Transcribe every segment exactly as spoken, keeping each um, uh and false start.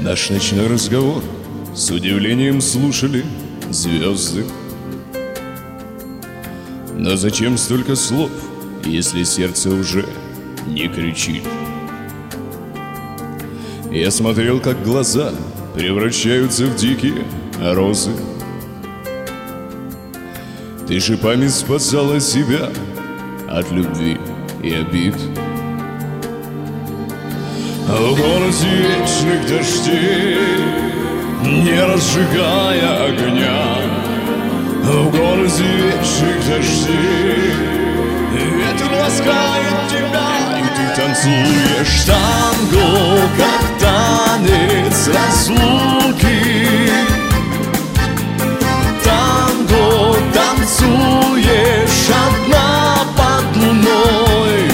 Наш ночной разговор с удивлением слушали звезды. Но зачем столько слов, если сердце уже не кричит? Я смотрел, как глаза превращаются в дикие розы. Ты шипами спасала себя от любви и обид. В городе вечных дождей, не разжигая огня, в городе вечных дождей ветер ласкает тебя, и ты танцуешь танго, как танец разлуки. Танго танцуешь одна под луной.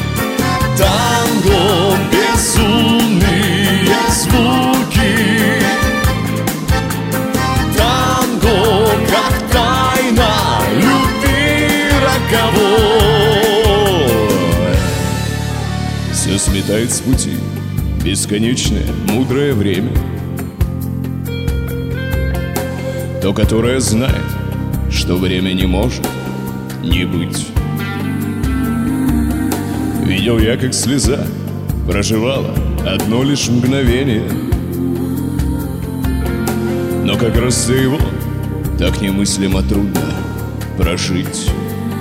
Танго безумные звуки. Танго как тайна любви роковой. Все сметает с пути бесконечное мудрое время, то, которое знает, что время не может не быть. Видел я, как слеза проживала одно лишь мгновение, но как раз за его так немыслимо трудно прожить.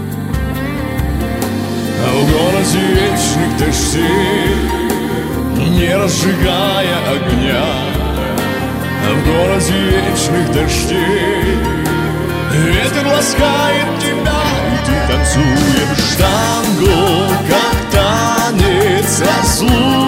А в городе вечных дождей, не разжигая огня, а в городе вечных дождей ветер ласкает тебя, и ты танцуешь танго, как танец разлуки.